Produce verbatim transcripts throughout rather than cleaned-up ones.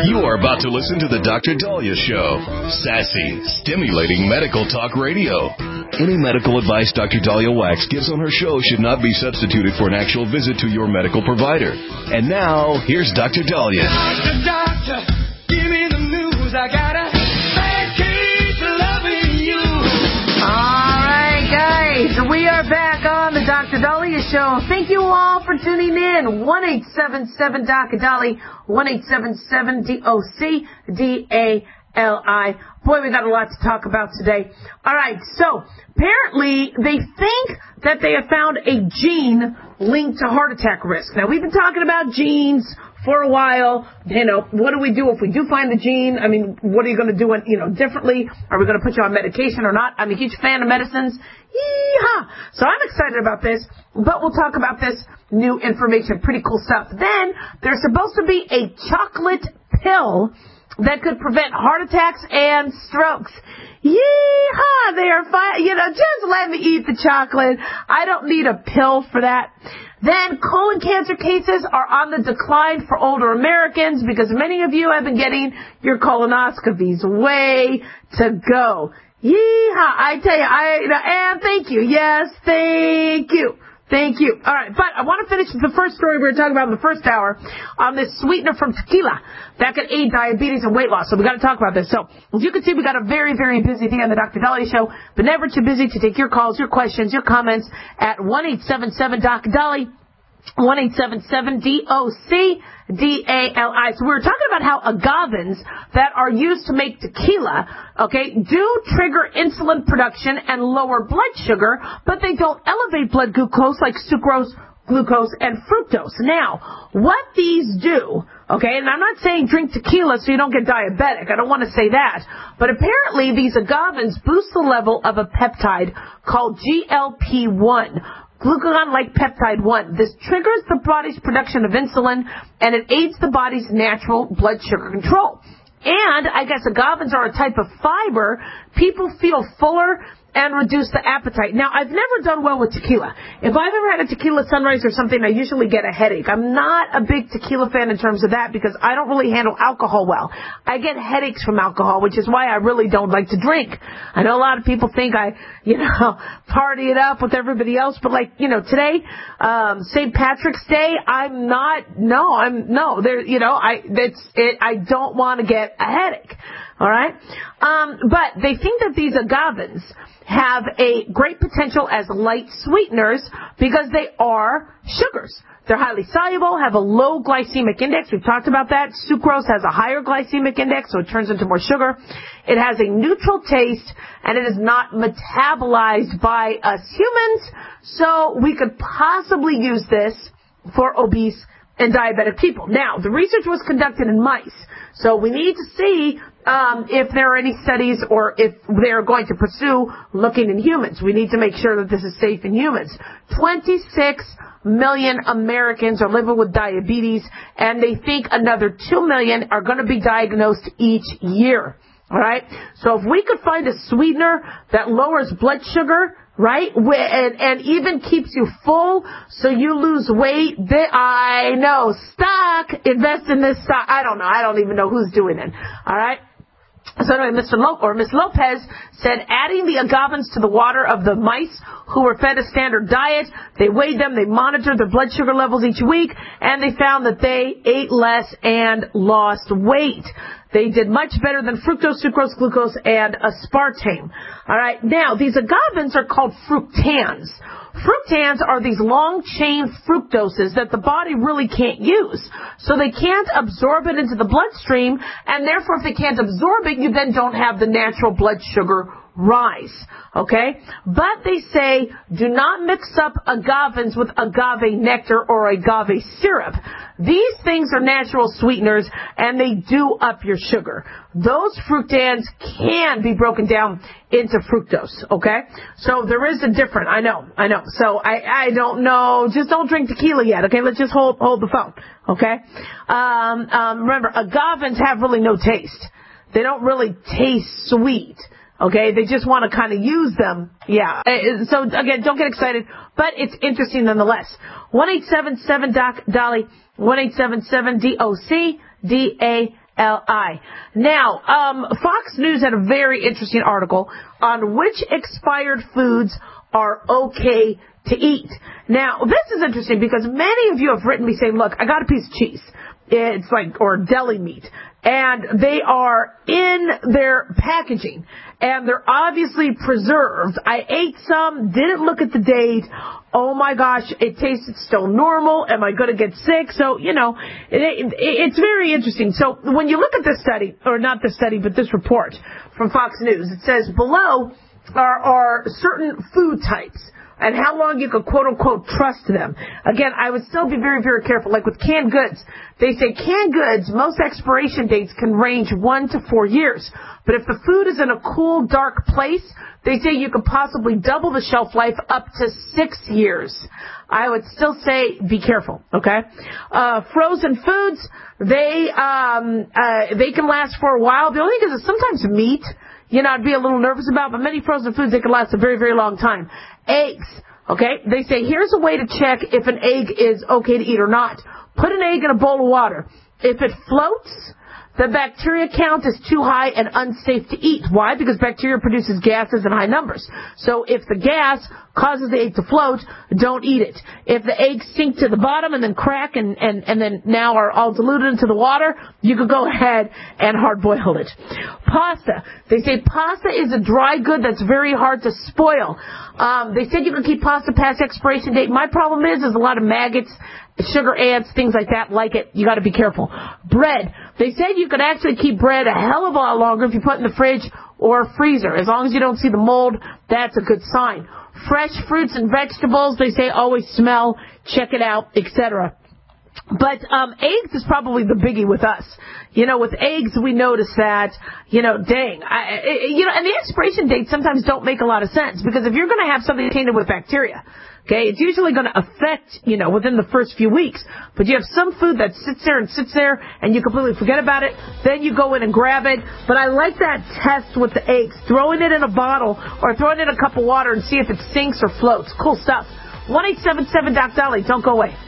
You're about to listen to the Doctor Daliah Show. Sassy, stimulating medical talk radio. Any medical advice Doctor Daliah Wax gives on her show should not be substituted for an actual visit to your medical provider. And now, here's Doctor Daliah. Doctor, doctor, give me the news. I gotta keep loving you. All right, guys, we are back on the Doctor Daliah Show. Thank you all for tuning in. one eight seven seven D O C D A L I, one eight seven seven D O C D A L I. Boy, we got a lot to talk about today. All right, so apparently they think that they have found a gene linked to heart attack risk. Now, we've been talking about genes for a while. You know, what do we do if we do find the gene? I mean, what are you going to do, you know, differently? Are we going to put you on medication or not? I'm a huge fan of medicines. Yeehaw! So I'm excited about this, but we'll talk about this new information. Pretty cool stuff. Then there's supposed to be a chocolate pill that could prevent heart attacks and strokes. Yeehaw! They are fine. You know, just let me eat the chocolate. I don't need a pill for that. Then colon cancer cases are on the decline for older Americans because many of you have been getting your colonoscopies. Way to go. Yeehaw! I tell you, I, and thank you. Yes, thank you. Thank you. All right, but I want to finish the first story we were talking about in the first hour on this sweetener from tequila that could aid diabetes and weight loss. So we got to talk about this. So as you can see, we got a very, very busy day on the Doctor Daliah Show, but never too busy to take your calls, your questions, your comments at one eight seven seven D O C D A L I. one eight seven seven D O C D A L I. So we were talking about how agavins that are used to make tequila, okay, do trigger insulin production and lower blood sugar, but they don't elevate blood glucose like sucrose, glucose, and fructose. Now, what these do, okay, and I'm not saying drink tequila so you don't get diabetic. I don't want to say that. But apparently these agavins boost the level of a peptide called G L P one. Glucagon-like peptide one. This triggers the body's production of insulin, and it aids the body's natural blood sugar control. And I guess agavins are a type of fiber. People feel fuller and reduce the appetite. Now, I've never done well with tequila. If I've ever had a tequila sunrise or something, I usually get a headache. I'm not a big tequila fan in terms of that because I don't really handle alcohol well. I get headaches from alcohol, which is why I really don't like to drink. I know a lot of people think I, you know, party it up with everybody else, but like, you know, today, um, Saint Patrick's Day, I'm not, no, I'm, no, there, you know, I, that's it, I don't want to get a headache. All right? Um, but they think that these agavins have a great potential as light sweeteners because they are sugars. They're highly soluble, have a low glycemic index. We've talked about that. Sucrose has a higher glycemic index, so it turns into more sugar. It has a neutral taste, and it is not metabolized by us humans, so we could possibly use this for obese and diabetic people. Now, the research was conducted in mice, so we need to see um, if there are any studies or if they're going to pursue looking in humans. We need to make sure that this is safe in humans. twenty-six million Americans are living with diabetes, and they think another two million are going to be diagnosed each year. All right? So if we could find a sweetener that lowers blood sugar, right, and, and even keeps you full so you lose weight, they, I know, stock, invest in this stock. I don't know. I don't even know who's doing it. All right? So anyway, Mister Lo- or Miss Lopez said adding the agavins to the water of the mice who were fed a standard diet, they weighed them, they monitored their blood sugar levels each week, and they found that they ate less and lost weight. They did much better than fructose, sucrose, glucose, and aspartame. All right. Now, these agavins are called fructans. Fructans are these long-chain fructoses that the body really can't use. So they can't absorb it into the bloodstream, and therefore if they can't absorb it, you then don't have the natural blood sugar rise. Okay? But they say do not mix up agavins with agave nectar or agave syrup. These things are natural sweeteners, and they do up your sugar. Those fructans can be broken down into fructose, okay? So there is a difference. I know, I know. So I, I don't know. Just don't drink tequila yet, okay? Let's just hold hold the phone, okay? Um, um, remember, agavins have really no taste. They don't really taste sweet. Okay, they just want to kind of use them. Yeah. So, again, don't get excited, but it's interesting nonetheless. one eight seven seven D O C D A L I, one eight seven seven D O C D A L I. Now, um, Fox News had a very interesting article on which expired foods are okay to eat. Now, this is interesting because many of you have written me saying, look, I got a piece of cheese. It's like, or deli meat. And they are in their packaging. And they're obviously preserved. I ate some, didn't look at the date. Oh my gosh, it tasted still normal. Am I going to get sick? So, you know, it, it, it's very interesting. So when you look at this study, or not this study, but this report from Fox News, it says below are, are certain food types and how long you could quote-unquote trust them. Again, I would still be very, very careful. Like with canned goods, they say canned goods, most expiration dates can range one to four years. But if the food is in a cool, dark place, they say you could possibly double the shelf life up to six years. I would still say be careful, okay? Uh, frozen foods, they, um, uh, they can last for a while. The only thing is that sometimes meat, you know, I'd be a little nervous about, but many frozen foods, they can last a very, very long time. Eggs, okay? They say here's a way to check if an egg is okay to eat or not. Put an egg in a bowl of water. If it floats, the bacteria count is too high and unsafe to eat. Why? Because bacteria produces gases in high numbers. So if the gas causes the egg to float, don't eat it. If the eggs sink to the bottom and then crack and, and, and then now are all diluted into the water, you could go ahead and hard boil it. Pasta. They say pasta is a dry good that's very hard to spoil. Um, they said you can keep pasta past expiration date. My problem is there's a lot of maggots, sugar ants, things like that like it. You got to be careful. Bread. They said you could actually keep bread a hell of a lot longer if you put it in the fridge or freezer. As long as you don't see the mold, that's a good sign. Fresh fruits and vegetables, they say always smell, check it out, et cetera. But um eggs is probably the biggie with us. You know, with eggs, we notice that, you know, dang, I, you know, and the expiration dates sometimes don't make a lot of sense because if you're going to have something tainted with bacteria, okay, it's usually going to affect, you know, within the first few weeks. But you have some food that sits there and sits there and you completely forget about it. Then you go in and grab it. But I like that test with the eggs, throwing it in a bottle or throwing it in a cup of water and see if it sinks or floats. Cool stuff. one eight seven seven Doc Dolly. Don't go away.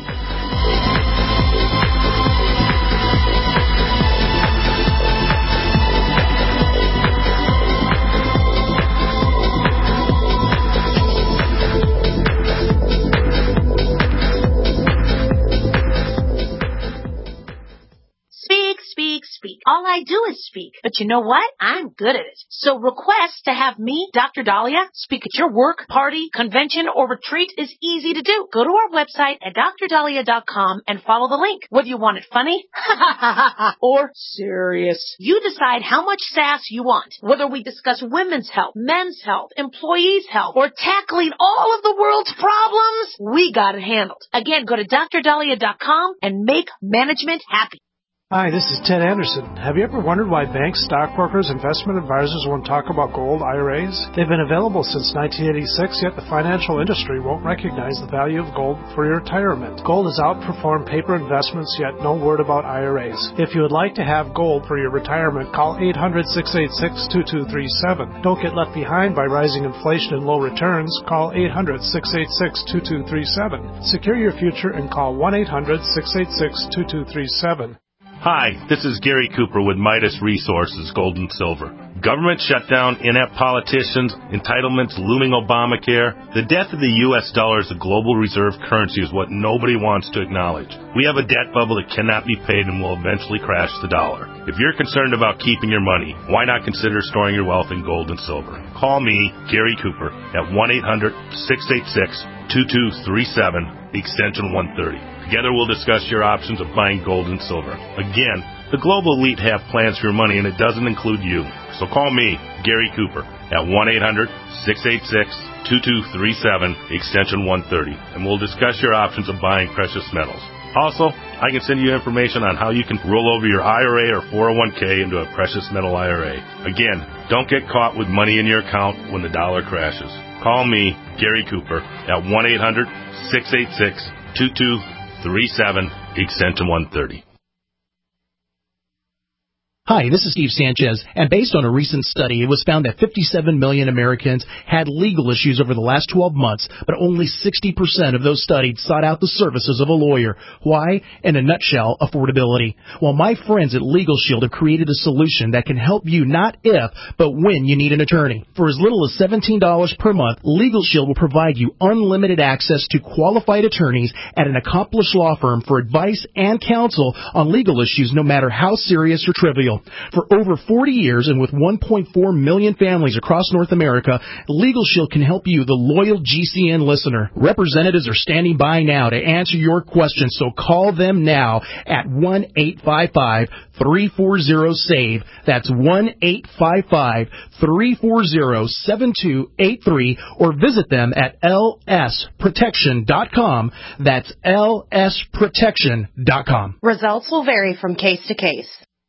Speak. All I do is speak. But you know what? I'm good at it. So request to have me, Doctor Dahlia, speak at your work, party, convention, or retreat is easy to do. Go to our website at dr dahlia dot com and follow the link. Whether you want it funny or serious, you decide how much sass you want. Whether we discuss women's health, men's health, employees' health, or tackling all of the world's problems, we got it handled. Again, go to dr dahlia dot com and make management happy. Hi, this is Ted Anderson. Have you ever wondered why banks, stockbrokers, investment advisors won't talk about gold I R As? They've been available since nineteen eighty-six, yet the financial industry won't recognize the value of gold for your retirement. Gold has outperformed paper investments, yet no word about I R As. If you would like to have gold for your retirement, call eight hundred, six eight six, two two three seven. Don't get left behind by rising inflation and low returns. Call eight hundred, six eight six, two two three seven. Secure your future and call one eight hundred, six eight six, two two three seven. Hi, this is Gary Cooper with Midas Resources, Gold and Silver. Government shutdown, inept politicians, entitlements, looming Obamacare. The death of the U S dollar as a global reserve currency is what nobody wants to acknowledge. We have a debt bubble that cannot be paid and will eventually crash the dollar. If you're concerned about keeping your money, why not consider storing your wealth in gold and silver? Call me, Gary Cooper, at one eight hundred, six eight six, two two three seven, extension one thirty. Together we'll discuss your options of buying gold and silver. Again, the global elite have plans for your money, and it doesn't include you. So call me, Gary Cooper, at one eight hundred, six eight six, two two three seven, extension one thirty, and we'll discuss your options of buying precious metals. Also, I can send you information on how you can roll over your I R A or four oh one k into a precious metal I R A. Again, don't get caught with money in your account when the dollar crashes. Call me, Gary Cooper, at one eight hundred, six eight six, two two three seven, extension one thirty. Hi, this is Steve Sanchez, and based on a recent study, it was found that fifty-seven million Americans had legal issues over the last twelve months, but only sixty percent of those studied sought out the services of a lawyer. Why? In a nutshell, affordability. Well, my friends at Legal Shield have created a solution that can help you not if, but when you need an attorney. For as little as seventeen dollars per month, Legal Shield will provide you unlimited access to qualified attorneys at an accomplished law firm for advice and counsel on legal issues, no matter how serious or trivial. For over forty years and with one point four million families across North America, Legal Shield can help you, the loyal G C N listener. Representatives are standing by now to answer your questions, so call them now at one eight five five, three four zero, S A V E. That's one eight five five, three four zero, seven two eight three, or visit them at L S protection dot com. That's L S protection dot com. Results will vary from case to case.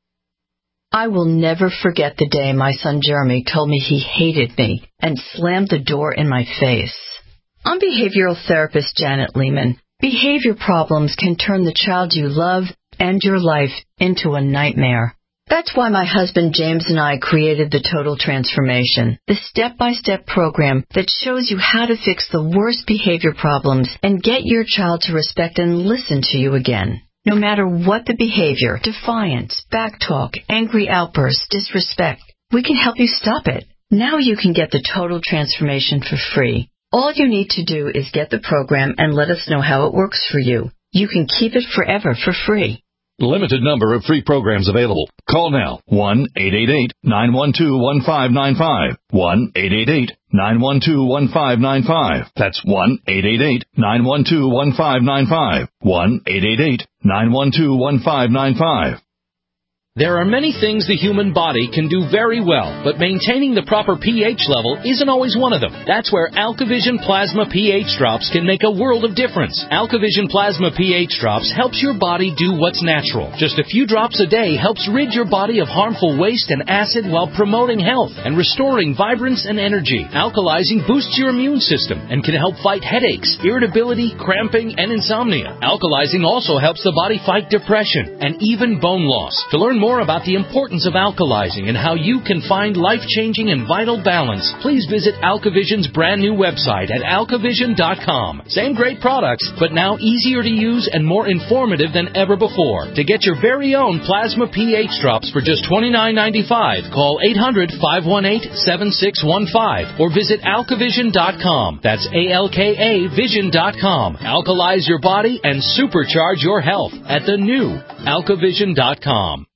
I will never forget the day my son Jeremy told me he hated me and slammed the door in my face. I'm behavioral therapist Janet Lehman. Behavior problems can turn the child you love and your life into a nightmare. That's why my husband James and I created the Total Transformation, the step-by-step program that shows you how to fix the worst behavior problems and get your child to respect and listen to you again. No matter what the behavior, defiance, backtalk, angry outbursts, disrespect, we can help you stop it. Now you can get the Total Transformation for free. All you need to do is get the program and let us know how it works for you. You can keep it forever for free. Limited number of free programs available. Call now. one eight eight eight, nine one two, one five nine five. one eight eight eight, nine one two, one five nine five. That's one eight eight eight, nine one two, one five nine five. one eight eight eight, nine one two, one five nine five. There are many things the human body can do very well, but maintaining the proper pH level isn't always one of them. That's where AlkaVision Plasma pH Drops can make a world of difference. AlkaVision Plasma pH Drops helps your body do what's natural. Just a few drops a day helps rid your body of harmful waste and acid while promoting health and restoring vibrance and energy. Alkalizing boosts your immune system and can help fight headaches, irritability, cramping, and insomnia. Alkalizing also helps the body fight depression and even bone loss. To learn more more about the importance of alkalizing and how you can find life-changing and vital balance, please visit AlkaVision's brand new website at alka vision dot com. Same great products, but now easier to use and more informative than ever before. To get your very own Plasma pH Drops for just twenty-nine ninety-five, call eight hundred, five one eight, seven six one five or visit alka vision dot com. That's A L K A vision dot com. Alkalize your body and supercharge your health at the new alka vision dot com.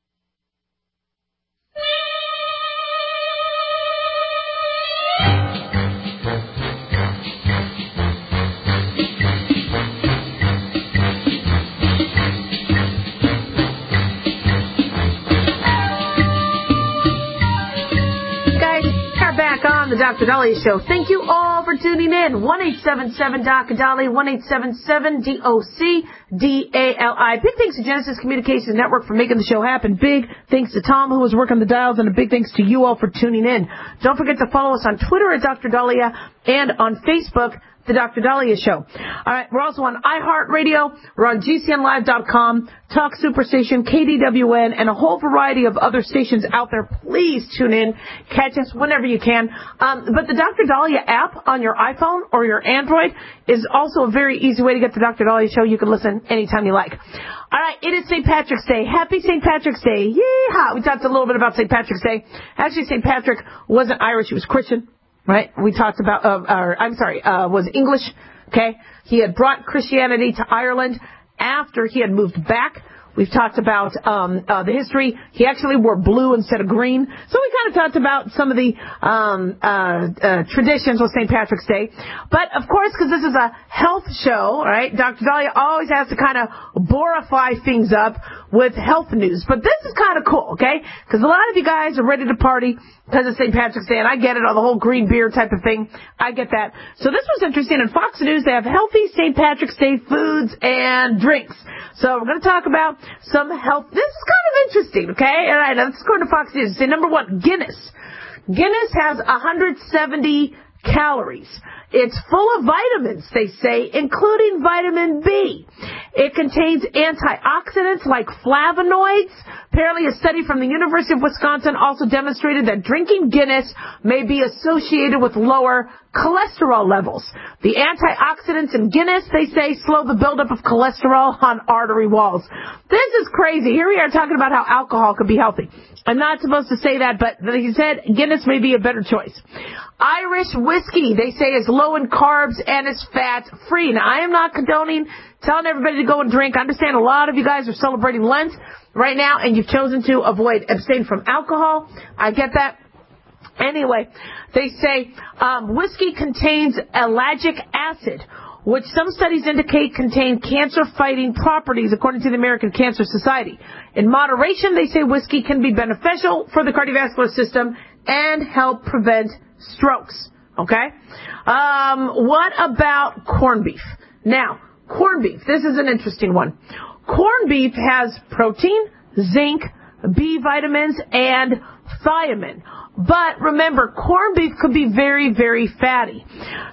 On the Doctor Dahlia Show. Thank you all for tuning in. one eight seven seven D O C Dahlia, one eight seven seven D O C D A L I. Big thanks to Genesis Communications Network for making the show happen. Big thanks to Tom, who was working the dials, and a big thanks to you all for tuning in. Don't forget to follow us on Twitter at Doctor Dahlia and on Facebook, The Doctor Dahlia Show. All right, we're also on iHeartRadio. We're on G C N live dot com, Talk Superstation, K D W N, and a whole variety of other stations out there. Please tune in. Catch us whenever you can. Um, but the Doctor Dahlia app on your iPhone or your Android is also a very easy way to get the Doctor Dahlia Show. You can listen anytime you like. All right, it is Saint Patrick's Day. Happy Saint Patrick's Day. Yeehaw. We talked a little bit about Saint Patrick's Day. Actually, Saint Patrick wasn't Irish. He was Christian. Right? We talked about, uh, or, I'm sorry, uh, was English. Okay? He had brought Christianity to Ireland after he had moved back. We've talked about um, uh, the history. He actually wore blue instead of green. So we kind of talked about some of the um, uh, uh, traditions with Saint Patrick's Day. But, of course, because this is a health show, right, Doctor Dahlia always has to kind of borify things up with health news. But this is kind of cool, okay? Because a lot of you guys are ready to party because it's Saint Patrick's Day, and I get it, on the whole green beer type of thing. I get that. So this was interesting. In Fox News, they have healthy Saint Patrick's Day foods and drinks. So we're going to talk about some health. This is kind of interesting, okay? All right, let's go to Fox News. Say number one, Guinness. Guinness has one hundred seventy calories. It's full of vitamins, they say, including vitamin B. It contains antioxidants like flavonoids, Apparently, a study from the University of Wisconsin also demonstrated that drinking Guinness may be associated with lower cholesterol levels. The antioxidants in Guinness, they say, slow the buildup of cholesterol on artery walls. This is crazy. Here we are talking about how alcohol could be healthy. I'm not supposed to say that, but like you said, Guinness may be a better choice. Irish whiskey, they say, is low in carbs and is fat-free. Now, I am not condoning telling everybody to go and drink. I understand a lot of you guys are celebrating Lent right now, and you've chosen to avoid, abstain from alcohol. I get that. Anyway, they say um, whiskey contains ellagic acid, which some studies indicate contain cancer-fighting properties, according to the American Cancer Society. In moderation, they say whiskey can be beneficial for the cardiovascular system and help prevent strokes. Okay? Um, what about corned beef? Now, corned beef, this is an interesting one. Corned beef has protein, zinc, B vitamins, and thiamine. But remember, corned beef could be very, very fatty.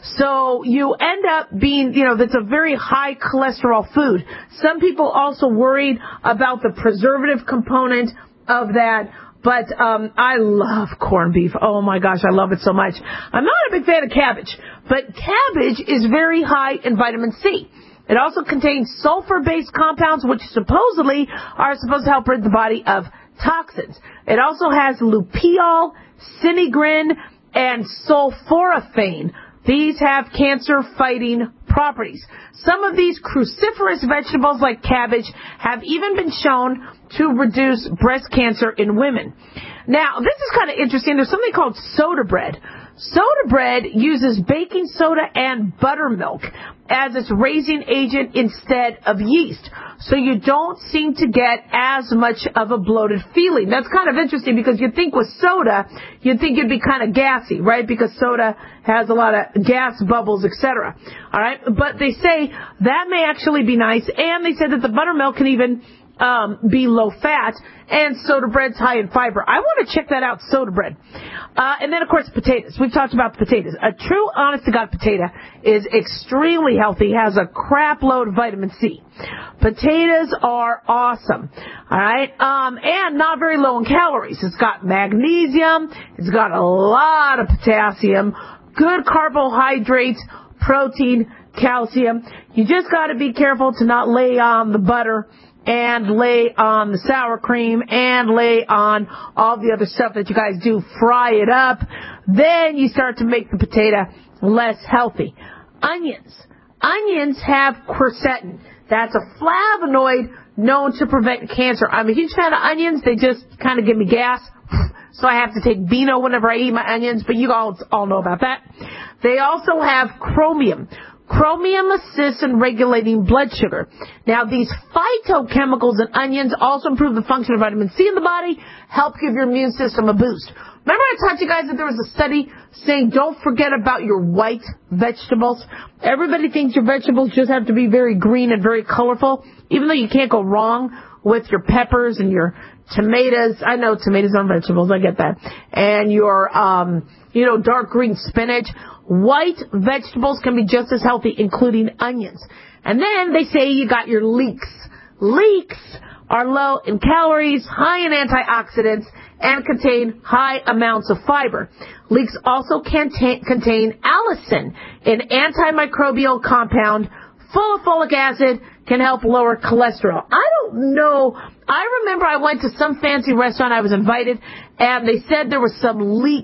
So you end up being, you know, that's a very high cholesterol food. Some people also worried about the preservative component of that. But um I love corned beef. Oh, my gosh, I love it so much. I'm not a big fan of cabbage, but cabbage is very high in vitamin C. It also contains sulfur-based compounds, which supposedly are supposed to help rid the body of toxins. It also has luteol, sinigrin, and sulforaphane. These have cancer-fighting properties. Some of these cruciferous vegetables, like cabbage, have even been shown to reduce breast cancer in women. Now, this is kind of interesting. There's something called soda bread. Soda bread uses baking soda and buttermilk as its raising agent instead of yeast. So you don't seem to get as much of a bloated feeling. That's kind of interesting because you'd think with soda, you'd think it'd be kind of gassy, right? Because soda has a lot of gas bubbles, et cetera. All right? But they say that may actually be nice. And they said that the buttermilk can even um, be low fat. And soda bread's high in fiber. I want to check that out, soda bread. Uh, and then, of course, potatoes. We've talked about the potatoes. A true, honest-to-God potato is extremely healthy, has a crap load of vitamin C. Potatoes are awesome, all right? Um, and not very low in calories. It's got magnesium. It's got a lot of potassium, good carbohydrates, protein, calcium. You just got to be careful to not lay on the butter and lay on the sour cream, and lay on all the other stuff that you guys do. Fry it up. Then you start to make the potato less healthy. Onions. Onions have quercetin. That's a flavonoid known to prevent cancer. I'm a huge fan of onions. They just kind of give me gas. So I have to take Beano whenever I eat my onions, but you all, all know about that. They also have chromium. Chromium assists in regulating blood sugar. Now, these phytochemicals in onions also improve the function of vitamin C in the body, help give your immune system a boost. Remember I taught you guys that there was a study saying don't forget about your white vegetables? Everybody thinks your vegetables just have to be very green and very colorful, even though you can't go wrong with your peppers and your tomatoes. I know tomatoes aren't vegetables, I get that. And your, um, you know, dark green spinach. White vegetables can be just as healthy, including onions. And then they say you got your leeks. Leeks are low in calories, high in antioxidants, and contain high amounts of fiber. Leeks also contain, contain allicin, an antimicrobial compound full of folic acid, can help lower cholesterol. I don't know. I remember I went to some fancy restaurant. I was invited, and they said there was some leek,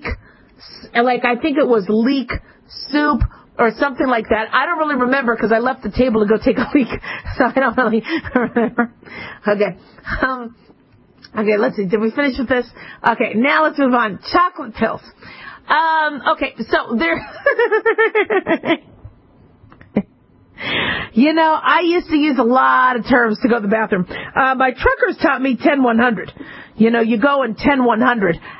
like I think it was leek soup or something like that. I don't really remember because I left the table to go take a leak, so I don't really remember. Okay. Um, okay, let's see. Did we finish with this? Okay, now let's move on. Chocolate pills. Um, okay, so there... You know, I used to use a lot of terms to go to the bathroom. Uh, my truckers taught me ten one hundred. You know, you go in ten one hundred.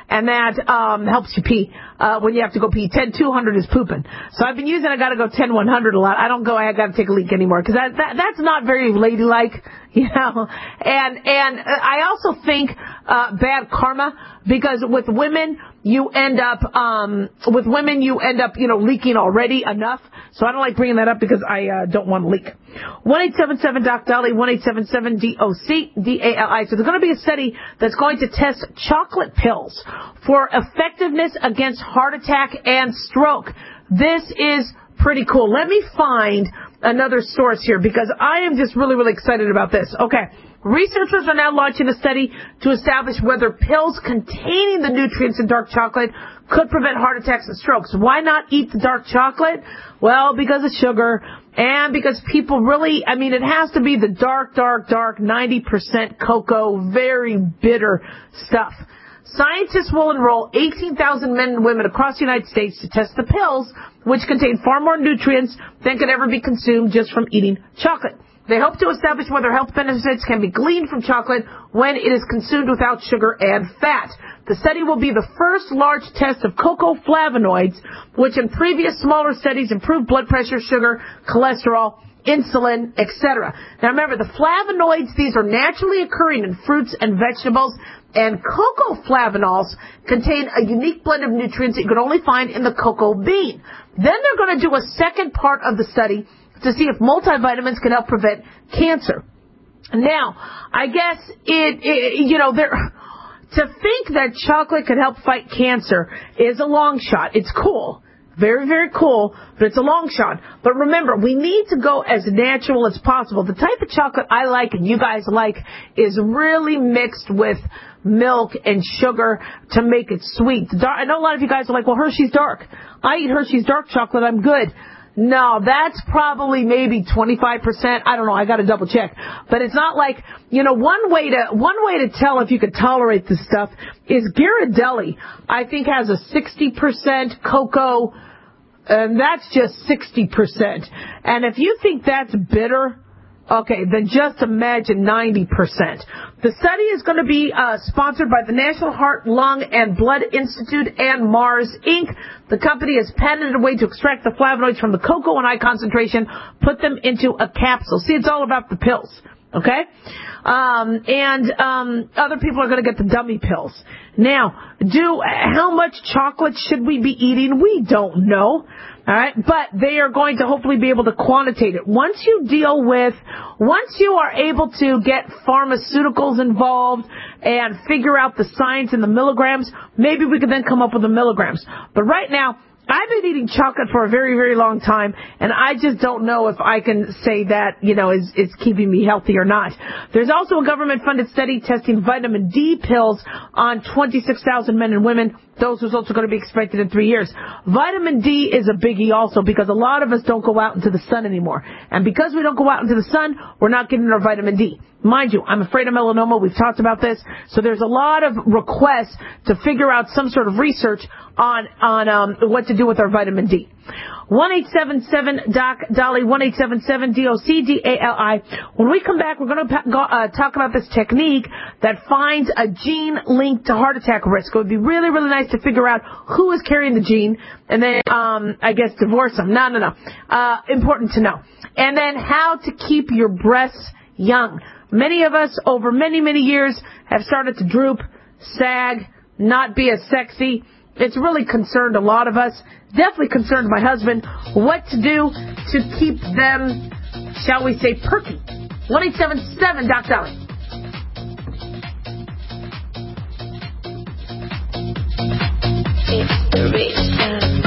and that um, helps you pee uh, when you have to go pee. ten two hundred is pooping. So I've been using, I got to go ten one hundred a lot. I don't go, I got to take a leak anymore, because that, that, that's not very ladylike, you know. And, and I also think uh, bad karma, because with women, you end up, um, with women, you end up, you know, leaking already enough. So I don't like bringing that up because I uh, don't want to leak. one eight seven seven doc Dolly, one eight seven seven D O C D A L I. So there's going to be a study that's going to test chocolate pills for effectiveness against heart attack and stroke. This is pretty cool. Let me find another source here, because I am just really, really excited about this. Okay. Researchers are now launching a study to establish whether pills containing the nutrients in dark chocolate could prevent heart attacks and strokes. Why not eat the dark chocolate? Well, because of sugar, and because people really, I mean, it has to be the dark, dark, dark, ninety percent cocoa, very bitter stuff. Scientists will enroll eighteen thousand men and women across the United States to test the pills, which contain far more nutrients than could ever be consumed just from eating chocolate. They hope to establish whether health benefits can be gleaned from chocolate when it is consumed without sugar and fat. The study will be the first large test of cocoa flavonoids, which in previous smaller studies improved blood pressure, sugar, cholesterol, insulin, et cetera. Now remember, the flavonoids, these are naturally occurring in fruits and vegetables, and cocoa flavanols contain a unique blend of nutrients that you can only find in the cocoa bean. Then they're going to do a second part of the study to see if multivitamins can help prevent cancer. Now, I guess it, it you know, there, to think that chocolate could help fight cancer is a long shot. It's cool. Very, very cool, but it's a long shot. But remember, we need to go as natural as possible. The type of chocolate I like and you guys like is really mixed with milk and sugar to make it sweet. The dark, I know a lot of you guys are like, well, Hershey's dark. I eat Hershey's dark chocolate, I'm good. No, that's probably maybe twenty-five percent. I don't know. I got to double check. But it's not like, you know, one way to, one way to tell if you could tolerate this stuff is Ghirardelli, I think, has a sixty percent cocoa, and that's just sixty percent. And if you think that's bitter, okay, then just imagine ninety percent. The study is going to be uh, sponsored by the National Heart, Lung, and Blood Institute and Mars, Incorporated. The company has patented a way to extract the flavonoids from the cocoa in high concentration, put them into a capsule. See, it's all about the pills, okay? Um, and um, other people are going to get the dummy pills. Now, do how much chocolate should we be eating? We don't know. All right, but they are going to hopefully be able to quantitate it. Once you deal with, once you are able to get pharmaceuticals involved and figure out the science and the milligrams, maybe we can then come up with the milligrams. But right now, I've been eating chocolate for a very, very long time, and I just don't know if I can say that, you know, is, is keeping me healthy or not. There's also a government-funded study testing vitamin D pills on twenty-six thousand men and women. Those results are going to be expected in three years. Vitamin D is a biggie also, because a lot of us don't go out into the sun anymore. And because we don't go out into the sun, we're not getting our vitamin D. Mind you, I'm afraid of melanoma. We've talked about this. So there's a lot of requests to figure out some sort of research on on um, what to do with our vitamin D. one eight seven seven doc Dolly, one eight seven seven D O C D A L I. When we come back, we're going to uh, talk about this technique that finds a gene linked to heart attack risk. It would be really, really nice to figure out who is carrying the gene and then, um, I guess, divorce them. No, no, no. Uh, important to know. And then how to keep your breasts young. Many of us over many, many years have started to droop, sag, not be as sexy. It's really concerned a lot of us. Definitely concerned my husband. What to do to keep them, shall we say, perky. one eight seven seven doc Dolly. It's the rich time.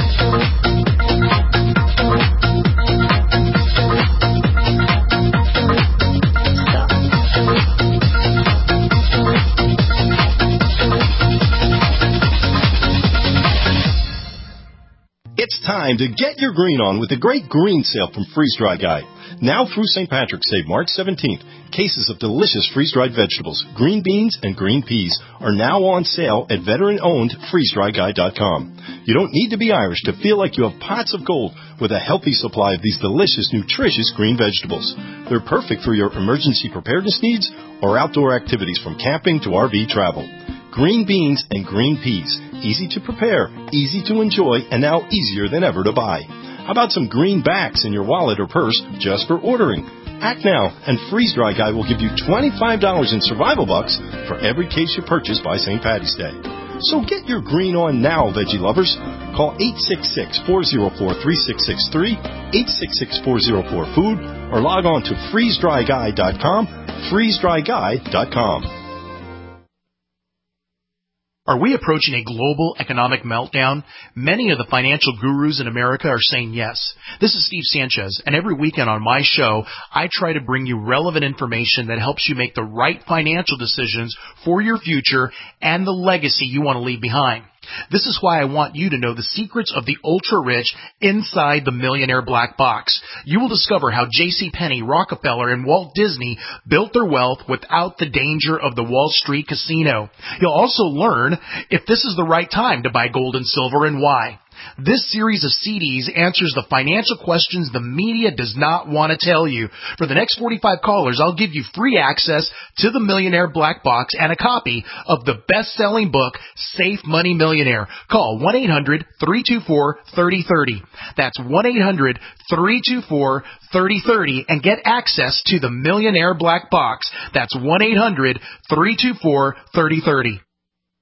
It's time to get your green on with the great green sale from Freeze Dry Guy. Now through Saint Patrick's Day, March seventeenth, cases of delicious freeze-dried vegetables, green beans, and green peas are now on sale at veteran-owned freeze dry guy dot com. You don't need to be Irish to feel like you have pots of gold with a healthy supply of these delicious, nutritious green vegetables. They're perfect for your emergency preparedness needs or outdoor activities from camping to R V travel. green beans, and green peas. Easy to prepare, easy to enjoy, and now easier than ever to buy. How about some greenbacks in your wallet or purse just for ordering? Act now, and Freeze Dry Guy will give you twenty-five dollars in survival bucks for every case you purchase by Saint Patty's Day. So get your green on now, veggie lovers. Call eight six six, four zero four, three six six three, eight six six, four zero four, food, or log on to freeze dry guy dot com, freeze dry guy dot com. Are we approaching a global economic meltdown? Many of the financial gurus in America are saying yes. This is Steve Sanchez, and every weekend on my show, I try to bring you relevant information that helps you make the right financial decisions for your future and the legacy you want to leave behind. This is why I want you to know the secrets of the ultra-rich inside the Millionaire Black Box. You will discover how J C Penney, Rockefeller, and Walt Disney built their wealth without the danger of the Wall Street casino. You'll also learn if this is the right time to buy gold and silver and why. This series of C Ds answers the financial questions the media does not want to tell you. For the next forty-five callers, I'll give you free access to the Millionaire Black Box and a copy of the best-selling book, Safe Money Millionaire. Call one eight hundred, three two four, three oh three oh. That's one eight hundred, three two four, three oh three oh and get access to the Millionaire Black Box. That's one eight hundred, three two four, three oh three oh.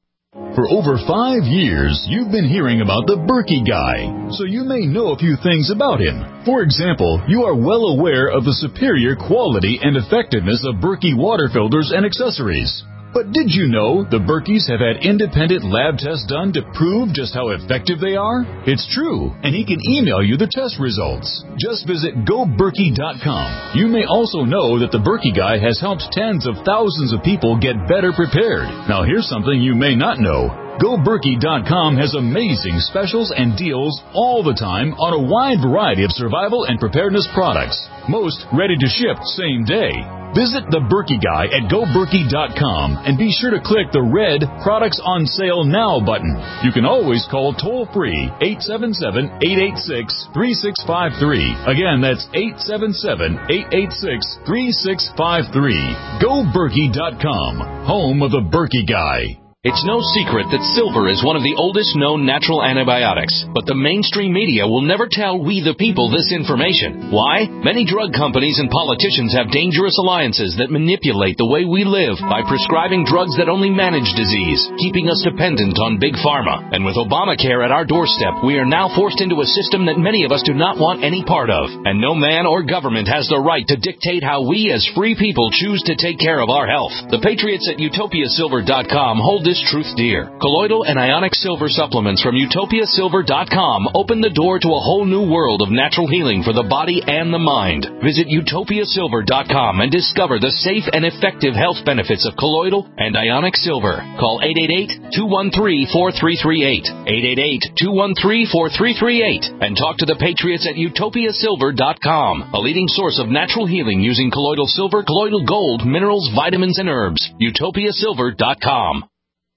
For over five years, you've been hearing about the Berkey Guy, so you may know a few things about him. For example, you are well aware of the superior quality and effectiveness of Berkey water filters and accessories. But did you know the Berkeys have had independent lab tests done to prove just how effective they are? It's true, and he can email you the test results. Just visit go berkey dot com. You may also know that the Berkey Guy has helped tens of thousands of people get better prepared. Now here's something you may not know. go berkey dot com has amazing specials and deals all the time on a wide variety of survival and preparedness products. Most ready to ship same day. Visit the Berkey Guy at go berkey dot com and be sure to click the red Products on Sale Now button. You can always call toll-free eight seven seven, eight eight six, three six five three. Again, that's eight seven seven, eight eight six, three six five three. go berkey dot com, home of the Berkey Guy. It's no secret that silver is one of the oldest known natural antibiotics, but the mainstream media will never tell we the people this information. Why? Many drug companies and politicians have dangerous alliances that manipulate the way we live by prescribing drugs that only manage disease, keeping us dependent on big pharma. And with Obamacare at our doorstep, we are now forced into a system that many of us do not want any part of. And no man or government has the right to dictate how we as free people choose to take care of our health. The patriots at utopia silver dot com hold this truth dear. Colloidal and ionic silver supplements from utopia silver dot com open the door to a whole new world of natural healing for the body and the mind. Visit utopia silver dot com and discover the safe and effective health benefits of colloidal and ionic silver. Call eight eight eight, two one three, four three three eight, eight eight eight, two one three, four three three eight, and talk to the patriots at utopia silver dot com, a leading source of natural healing using colloidal silver, colloidal gold, minerals, vitamins, and herbs. utopia silver dot com.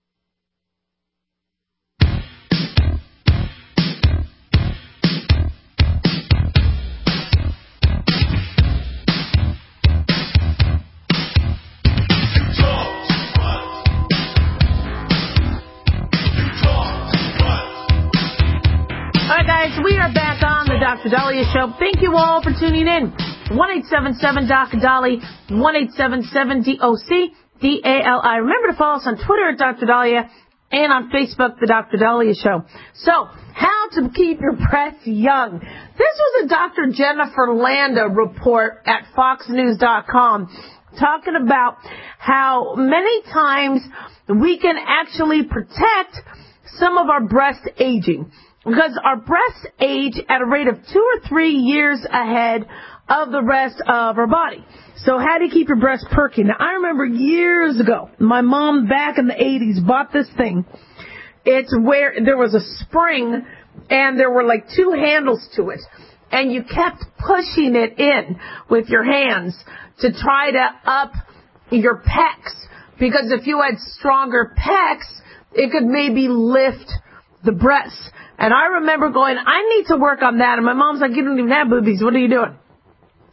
We are back on the Doctor Dahlia Show. Thank you all for tuning in. one eight seven seven D O C Dali, one eight seven seven D O C D A L I. Remember to follow us on Twitter at Doctor Dahlia and on Facebook, The Doctor Dahlia Show. So, how to keep your breath young. This was a Doctor Jennifer Landa report at fox news dot com talking about how many times we can actually protect some of our breast aging. Because our breasts age at a rate of two or three years ahead of the rest of our body. So how do you keep your breasts perky? Now, I remember years ago, my mom back in the eighties bought this thing. It's where there was a spring and there were like two handles to it. And you kept pushing it in with your hands to try to up your pecs. Because if you had stronger pecs, it could maybe lift the breasts. And I remember going, I need to work on that. And my mom's like, you don't even have boobies. What are you doing?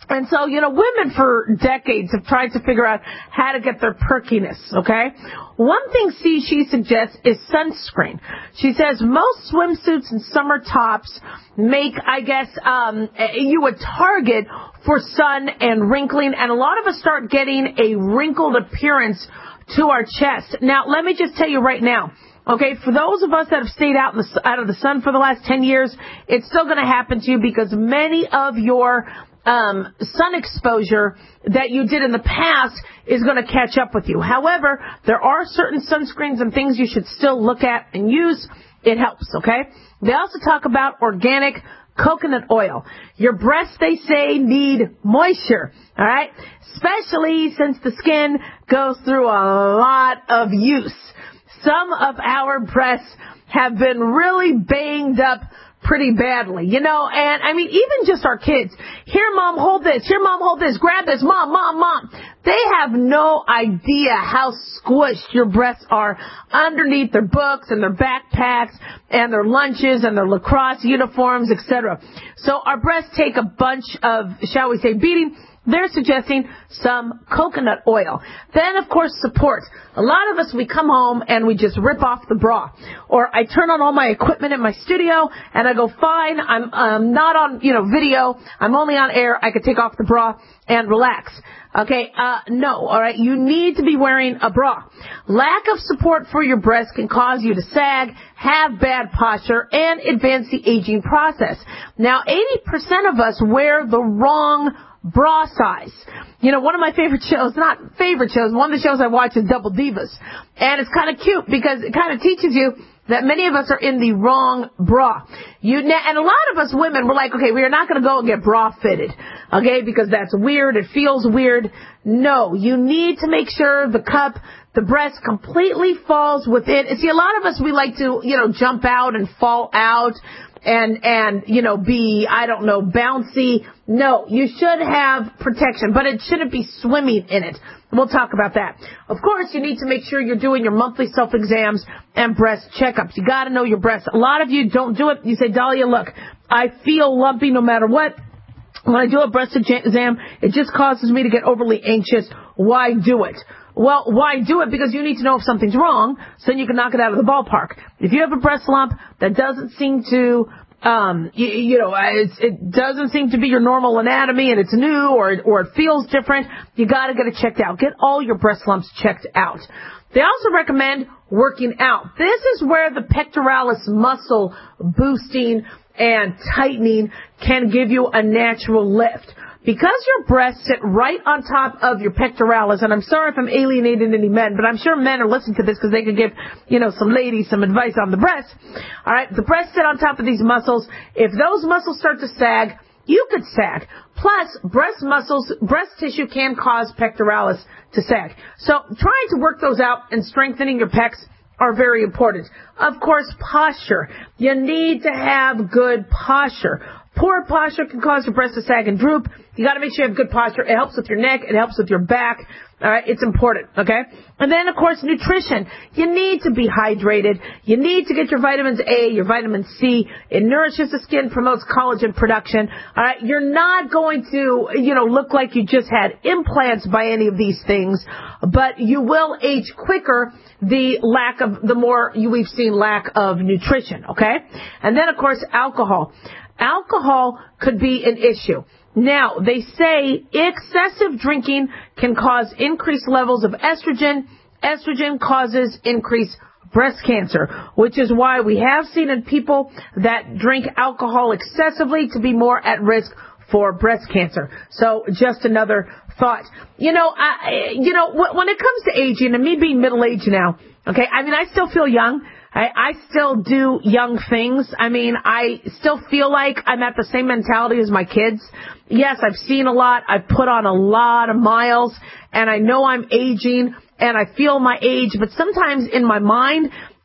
And so, you know, women for decades have tried to figure out how to get their perkiness, okay? One thing she, she suggests is sunscreen. She says most swimsuits and summer tops make, I guess, um, you a target for sun and wrinkling, and a lot of us start getting a wrinkled appearance to our chest. Now, let me just tell you right now, okay, for those of us that have stayed out, in the, out of the sun for the last ten years, it's still going to happen to you because many of your um, sun exposure that you did in the past is going to catch up with you. However, there are certain sunscreens and things you should still look at and use. It helps, okay? They also talk about organic coconut oil. Your breasts, they say, need moisture, all right? Especially since the skin goes through a lot of use. Some of our breasts have been really banged up pretty badly, you know, and I mean, even just our kids. Here, mom, hold this. Here, mom, hold this. Grab this. Mom, mom, mom. They have no idea how squished your breasts are underneath their books and their backpacks and their lunches and their lacrosse uniforms, et cetera. So our breasts take a bunch of, shall we say, beating. They're suggesting some coconut oil. Then, of course, support. A lot of us, we come home and we just rip off the bra. Or I turn on all my equipment in my studio and I go, fine, I'm um, not on, you know, video. I'm only on air. I could take off the bra and relax. Okay, uh, no, all right. You need to be wearing a bra. Lack of support for your breasts can cause you to sag, have bad posture, and advance the aging process. Now, eighty percent of us wear the wrong bra size. You know, one of my favorite shows, not favorite shows, one of the shows I watch is Double Divas. And it's kind of cute because it kind of teaches you that many of us are in the wrong bra. You And a lot of us women were like, okay, we are not going to go and get bra fitted, okay, because that's weird. It feels weird. No, you need to make sure the cup, the breast completely falls within. See, a lot of us, we like to, you know, jump out and fall out. And, and, you know, be, I don't know, bouncy. No, you should have protection, but it shouldn't be swimming in it. We'll talk about that. Of course, you need to make sure you're doing your monthly self-exams and breast checkups. You gotta know your breasts. A lot of you don't do it. You say, Dahlia, look, I feel lumpy no matter what. When I do a breast exam, it just causes me to get overly anxious. Why do it? Well, why do it? Because you need to know if something's wrong, so then you can knock it out of the ballpark. If you have a breast lump that doesn't seem to, um, you, you know, it's, it doesn't seem to be your normal anatomy and it's new or, or it feels different, you gotta get it checked out. Get all your breast lumps checked out. They also recommend working out. This is where the pectoralis muscle boosting and tightening can give you a natural lift. Because your breasts sit right on top of your pectoralis, and I'm sorry if I'm alienating any men, but I'm sure men are listening to this because they could give, you know, some ladies some advice on the breasts. All right, the breasts sit on top of these muscles. If those muscles start to sag, you could sag. Plus, breast muscles, breast tissue can cause pectoralis to sag. So trying to work those out and strengthening your pecs are very important. Of course, posture. You need to have good posture. Poor posture can cause your breasts to sag and droop. You got to make sure you have good posture. It helps with your neck. It helps with your back. All right, it's important, okay? And then, of course, nutrition. You need to be hydrated. You need to get your vitamins A, your vitamin C. It nourishes the skin, promotes collagen production. All right, you're not going to, you know, look like you just had implants by any of these things, but you will age quicker the lack of, the more you, we've seen lack of nutrition, okay? And then, of course, alcohol. Alcohol could be an issue. Now, they say excessive drinking can cause increased levels of estrogen. Estrogen causes increased breast cancer, which is why we have seen in people that drink alcohol excessively to be more at risk for breast cancer. So just another thought. You know, I, you know, when it comes to aging, and me being middle-aged now, okay, I mean, I still feel young. I, I still do young things. I mean, I still feel like I'm at the same mentality as my kids. Yes, I've seen a lot. I've put on a lot of miles, and I know I'm aging, and I feel my age. But sometimes in my mind,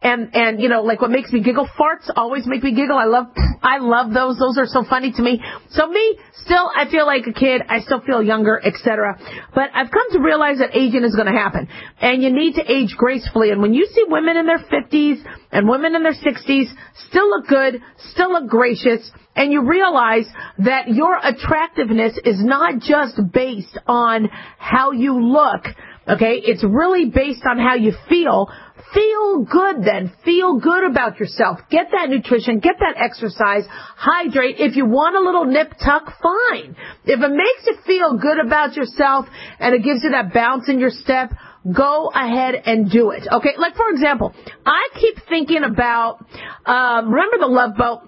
and, and, you know, like what makes me giggle, farts always make me giggle. I love, I love those. Those are so funny to me. So me, still, I feel like a kid. I still feel younger, et cetera. But I've come to realize that aging is going to happen. And you need to age gracefully. And when you see women in their fifties and women in their sixties still look good, still look gracious, and you realize that your attractiveness is not just based on how you look, okay? It's really based on how you feel. Feel good then. Feel good about yourself. Get that nutrition. Get that exercise. Hydrate. If you want a little nip tuck, fine. If it makes you feel good about yourself and it gives you that bounce in your step, go ahead and do it. Okay? Like, for example, I keep thinking about, um, remember the Love Boat?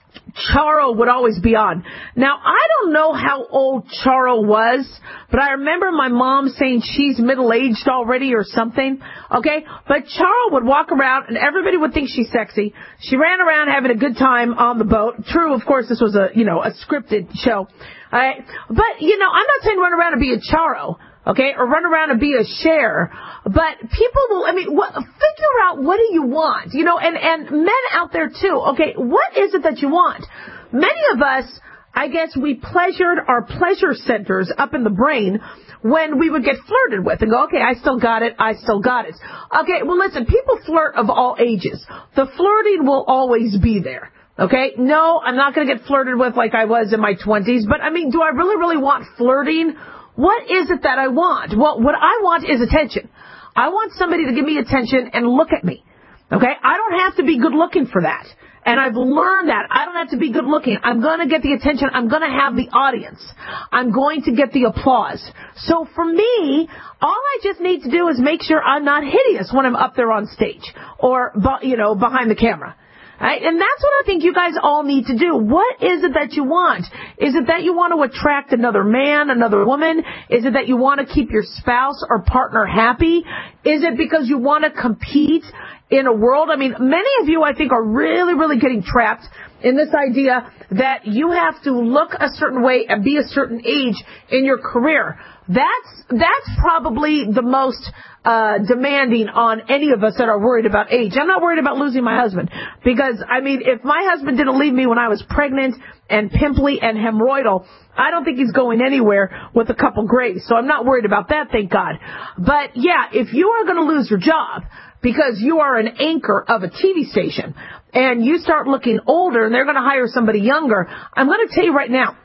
Charo would always be on. Now, I don't know how old Charo was, but I remember my mom saying she's middle-aged already or something, okay? But Charo would walk around, and everybody would think she's sexy. She ran around having a good time on the boat. True, of course, this was a, you know, a scripted show. All right? But, you know, I'm not saying run around and be a Charo, okay, or run around and be a Cher. But people will, I mean, what, figure out what do you want, you know, and, and men out there too, okay, what is it that you want? Many of us, I guess we pleasured our pleasure centers up in the brain when we would get flirted with and go, okay, I still got it, I still got it. Okay, well listen, people flirt of all ages. The flirting will always be there. Okay, no, I'm not going to get flirted with like I was in my twenties, but I mean, do I really, really want flirting? What is it that I want? Well, what I want is attention. I want somebody to give me attention and look at me. Okay? I don't have to be good looking for that. And I've learned that. I don't have to be good looking. I'm going to get the attention. I'm going to have the audience. I'm going to get the applause. So for me, all I just need to do is make sure I'm not hideous when I'm up there on stage or, you know, behind the camera. Right? And that's what I think you guys all need to do. What is it that you want? Is it that you want to attract another man, another woman? Is it that you want to keep your spouse or partner happy? Is it because you want to compete in a world? I mean, many of you, I think, are really, really getting trapped in this idea that you have to look a certain way and be a certain age in your career. That's, that's probably the most uh demanding on any of us that are worried about age. I'm not worried about losing my husband because, I mean, if my husband didn't leave me when I was pregnant and pimply and hemorrhoidal, I don't think he's going anywhere with a couple grays. So I'm not worried about that, thank God. But yeah, if you are going to lose your job because you are an anchor of a T V station and you start looking older and they're going to hire somebody younger, I'm going to tell you right now,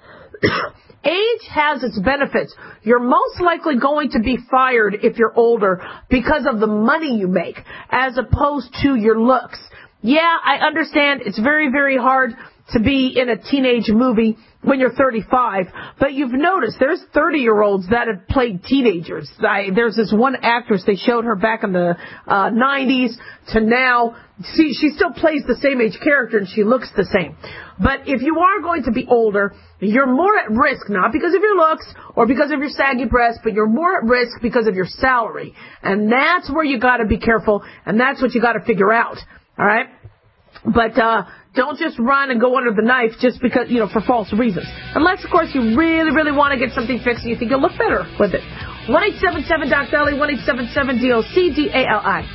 age has its benefits. You're most likely going to be fired if you're older because of the money you make as opposed to your looks. Yeah, I understand it's very, very hard to be in a teenage movie when you're thirty-five, but you've noticed there's thirty-year-olds that have played teenagers. I, there's this one actress, they showed her back in the uh, nineties to now. See, she still plays the same age character and she looks the same. But if you are going to be older, you're more at risk, not because of your looks or because of your saggy breasts, but you're more at risk because of your salary. And that's where you got to be careful, and that's what you got to figure out. All right? But uh don't just run and go under the knife just because, you know, for false reasons. Unless, of course, you really, really want to get something fixed and you think you'll look better with it. one eight seven seven D O C Dolly, one eight seven seven D O C D A L I.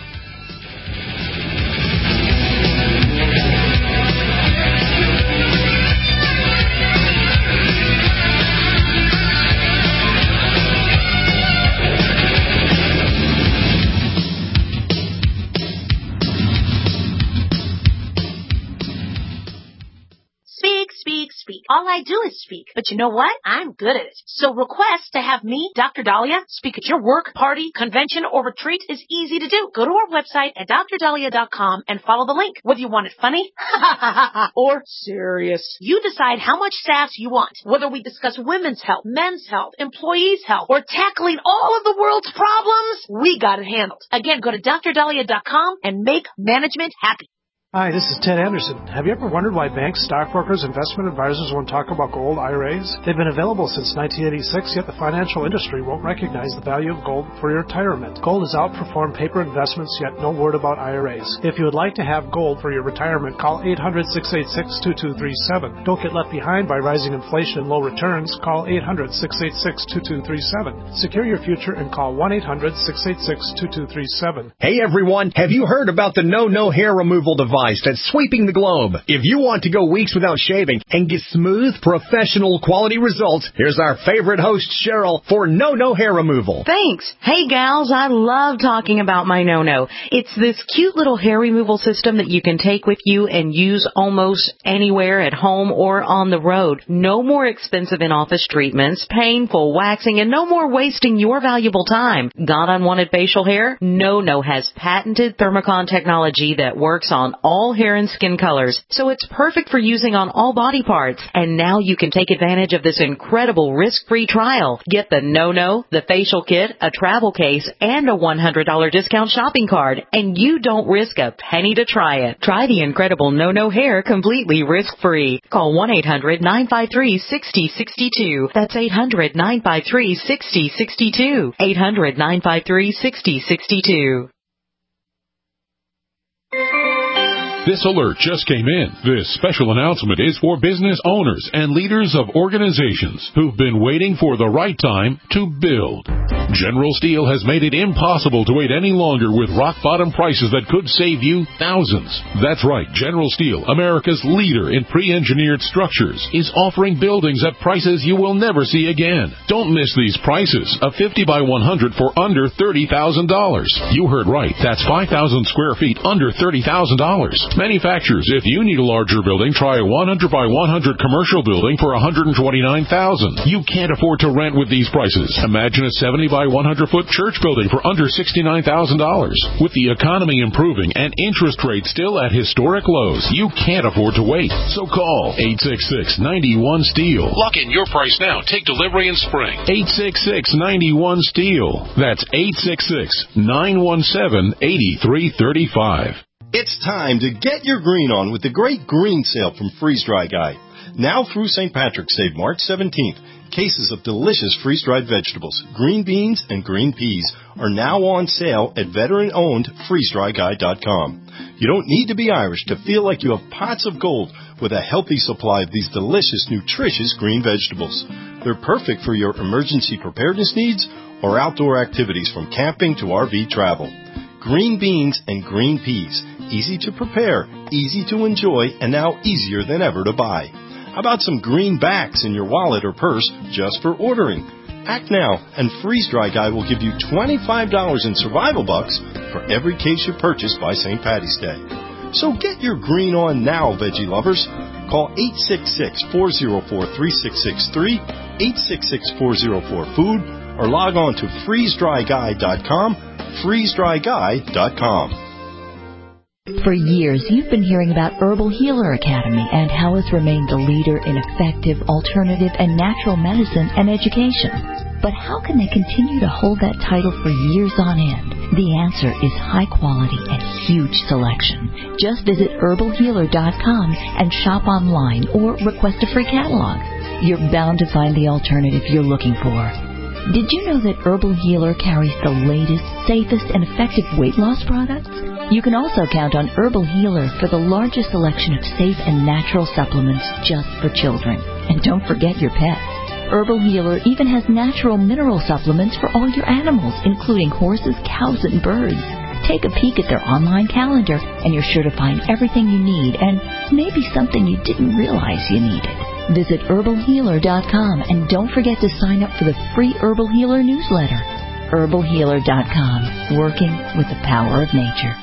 Speak. All I do is speak. But you know what? I'm good at it. So request to have me, Doctor Dahlia, speak at your work, party, convention, or retreat is easy to do. Go to our website at dr dahlia dot com and follow the link. Whether you want it funny or serious, you decide how much sass you want. Whether we discuss women's health, men's health, employees' health, or tackling all of the world's problems, we got it handled. Again, go to dr dahlia dot com and make management happy. Hi, this is Ted Anderson. Have you ever wondered why banks, stockbrokers, investment advisors won't talk about gold I R As? They've been available since nineteen eighty-six, yet the financial industry won't recognize the value of gold for your retirement. Gold has outperformed paper investments, yet no word about I R As. If you would like to have gold for your retirement, call eight hundred, six eight six, two two three seven. Don't get left behind by rising inflation and low returns. Call eight hundred, six eight six, two two three seven. Secure your future and call one eight hundred, six eight six, two two three seven. Hey everyone, have you heard about the No No hair removal device that's sweeping the globe? If you want to go weeks without shaving and get smooth, professional quality results, here's our favorite host, Cheryl, for No No hair removal. Thanks. Hey gals, I love talking about my No No. It's this cute little hair removal system that you can take with you and use almost anywhere at home or on the road. No more expensive in-office treatments, painful waxing, and no more wasting your valuable time. Got unwanted facial hair? No No has patented Thermocon technology that works on all hair and skin colors, so it's perfect for using on all body parts. And now you can take advantage of this incredible risk-free trial. Get the No No, the facial kit, a travel case, and a one hundred dollars discount shopping card, and you don't risk a penny to try it. Try the incredible No No hair completely risk-free. Call one eight hundred, nine five three, six zero six two. That's eight hundred, nine five three, six zero six two. eight hundred, nine five three, six zero six two. This alert just came in. This special announcement is for business owners and leaders of organizations who've been waiting for the right time to build. General Steel has made it impossible to wait any longer with rock-bottom prices that could save you thousands. That's right, General Steel, America's leader in pre-engineered structures, is offering buildings at prices you will never see again. Don't miss these prices. A fifty by one hundred for under thirty thousand dollars. You heard right. That's five thousand square feet under thirty thousand dollars. Manufacturers, if you need a larger building, try a one hundred by one hundred commercial building for one hundred twenty-nine thousand dollars. You can't afford to rent with these prices. Imagine a seventy by one hundred foot church building for under sixty-nine thousand dollars. With the economy improving and interest rates still at historic lows, you can't afford to wait. So call eight six six, nine one, STEEL. Lock in your price now. Take delivery in spring. eight six six, nine one, STEEL. That's eight six six, nine one seven, eight three three five. It's time to get your green on with the great green sale from Freeze Dry Guy. Now through Saint Patrick's Day, March seventeenth, cases of delicious freeze-dried vegetables, green beans, and green peas are now on sale at veteran-owned freeze dry guy dot com. You don't need to be Irish to feel like you have pots of gold with a healthy supply of these delicious, nutritious green vegetables. They're perfect for your emergency preparedness needs or outdoor activities from camping to R V travel. Green beans and green peas. Easy to prepare, easy to enjoy, and now easier than ever to buy. How about some greenbacks in your wallet or purse just for ordering? Act now, and Freeze Dry Guy will give you twenty-five dollars in survival bucks for every case you purchase by Saint Patty's Day. So get your green on now, veggie lovers. Call eight six six, four zero four, three six six three, eight six six, four zero four, food, or log on to freeze dry guy dot com, freeze dry guy dot com. For years, you've been hearing about Herbal Healer Academy and how it's remained the leader in effective, alternative, and natural medicine and education. But how can they continue to hold that title for years on end? The answer is high quality and huge selection. Just visit herbal healer dot com and shop online or request a free catalog. You're bound to find the alternative you're looking for. Did you know that Herbal Healer carries the latest, safest, and effective weight loss products? You can also count on Herbal Healer for the largest selection of safe and natural supplements just for children. And don't forget your pets. Herbal Healer even has natural mineral supplements for all your animals, including horses, cows, and birds. Take a peek at their online calendar, and you're sure to find everything you need and maybe something you didn't realize you needed. Visit herbal healer dot com and don't forget to sign up for the free Herbal Healer newsletter. herbal healer dot com, working with the power of nature.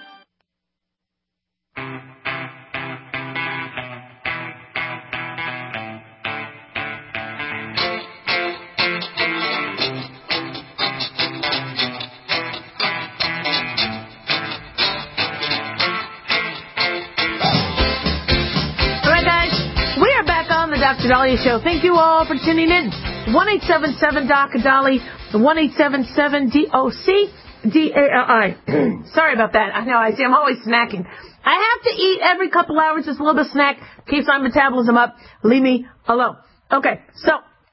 Doctor Dahlia Show. Thank you all for tuning in. one eight seven seven, D O C, Dolly, one eight seven seven, D O C. D A L I. Sorry about that. I know, I see I'm always snacking. I have to eat every couple hours, just a little bit of snack, keeps my metabolism up. Leave me alone. Okay, so,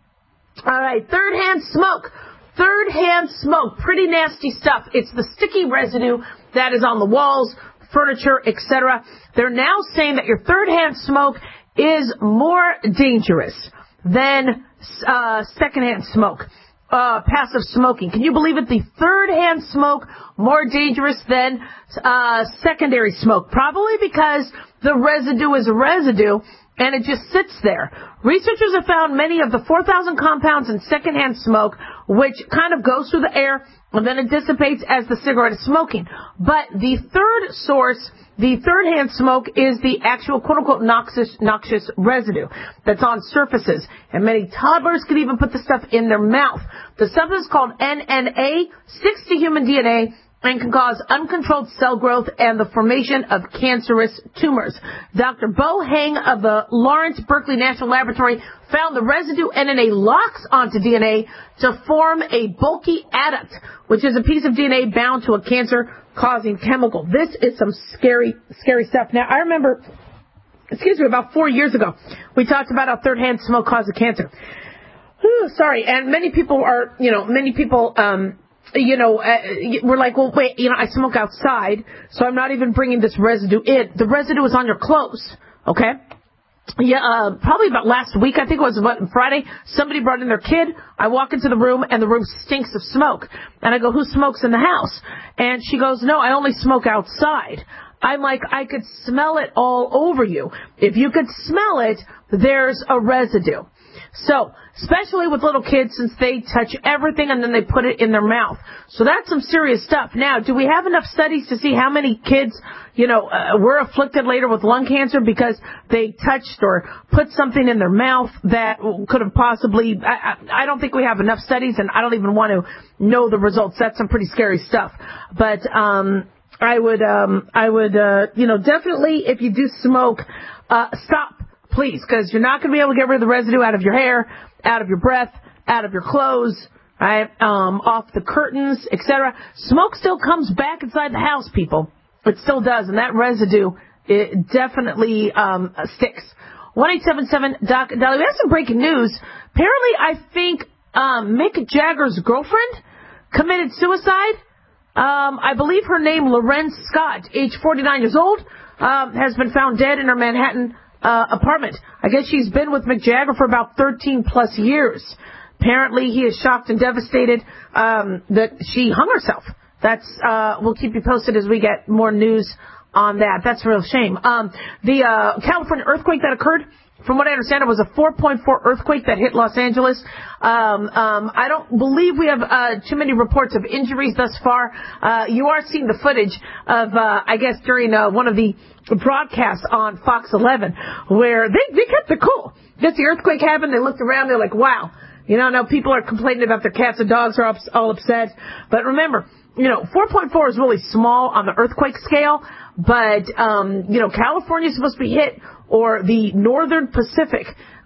all right, third-hand smoke. Third-hand smoke, pretty nasty stuff. It's the sticky residue that is on the walls, furniture, et cetera. They're now saying that your third-hand smoke is more dangerous than uh, second-hand smoke. Uh, passive smoking. Can you believe it? The third-hand smoke more dangerous than uh, secondary smoke. Probably because the residue is a residue and it just sits there. Researchers have found many of the four thousand compounds in secondhand smoke, which kind of goes through the air and then it dissipates as the cigarette is smoking. But the third source, the third-hand smoke, is the actual quote-unquote noxious, noxious residue that's on surfaces. And many toddlers can even put the stuff in their mouth. The substance is called N N A, sticks to human D N A, and can cause uncontrolled cell growth and the formation of cancerous tumors. Doctor Bo Hang of the Lawrence Berkeley National Laboratory found the residue N N A locks onto D N A to form a bulky adduct, which is a piece of D N A bound to a cancer-causing chemical. This is some scary, scary stuff. Now, I remember, excuse me, about four years ago, we talked about how third-hand smoke causes cancer. Whew, sorry, and many people are, you know, many people, um, you know, uh, we're like, well, wait, you know, I smoke outside, so I'm not even bringing this residue in. The residue is on your clothes, okay? Yeah, uh, probably about last week, I think it was about Friday, somebody brought in their kid. I walk into the room, and the room stinks of smoke. And I go, who smokes in the house? And she goes, no, I only smoke outside. I'm like, I could smell it all over you. If you could smell it, there's a residue. So, especially with little kids, since they touch everything and then they put it in their mouth. So that's some serious stuff. Now, do we have enough studies to see how many kids, you know, uh, were afflicted later with lung cancer because they touched or put something in their mouth that could have possibly, I, I, I don't think we have enough studies, and I don't even want to know the results. That's some pretty scary stuff. But, um, I would, um, I would, uh, you know, definitely, if you do smoke, uh, stop. Please, because you're not going to be able to get rid of the residue out of your hair, out of your breath, out of your clothes, right? Um, off the curtains, et cetera. Smoke still comes back inside the house, people. It still does, and that residue, it definitely um, sticks. one eight seven seven doc Dolly. We have some breaking news. Apparently, I think um, Mick Jagger's girlfriend committed suicide. Um, I believe her name, Lorenz Scott, age forty-nine years old, um, has been found dead in her Manhattan Uh, apartment. I guess she's been with Mick Jagger for about thirteen plus years. Apparently, he is shocked and devastated um, that she hung herself. That's uh, we'll keep you posted as we get more news on that. That's a real shame. Um, the uh, California earthquake that occurred, from what I understand, it was a four point four earthquake that hit Los Angeles. Um, um, I don't believe we have uh, too many reports of injuries thus far. Uh, you are seeing the footage of, uh, I guess, during uh, one of the broadcasts on Fox eleven, where they, they kept it cool. Just the earthquake happened, they looked around, they're like, wow. You know, now people are complaining about their cats and dogs are ups, all upset. But remember, you know, four point four is really small on the earthquake scale, but, um, you know, California is supposed to be hit, or the northern Pacific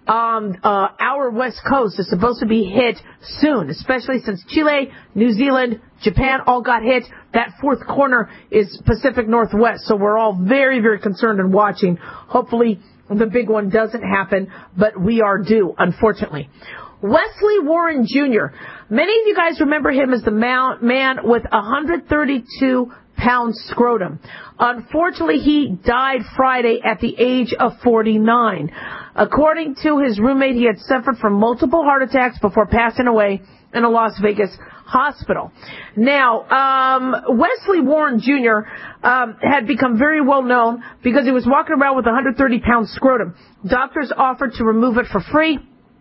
on uh, our west coast is supposed to be hit soon, especially since Chile, New Zealand, Japan all got hit. That fourth corner is Pacific Northwest, so we're all very, very concerned and watching. Hopefully the big one doesn't happen, but we are due, unfortunately. Wesley Warren Junior Many of you guys remember him as the man with one hundred thirty-two pound scrotum. Unfortunately, he died Friday at the age of forty-nine. According to his roommate, he had suffered from multiple heart attacks before passing away in a Las Vegas hospital. Now, um, Wesley Warren Junior Um, had become very well known because he was walking around with a one hundred thirty pound scrotum. Doctors offered to remove it for free.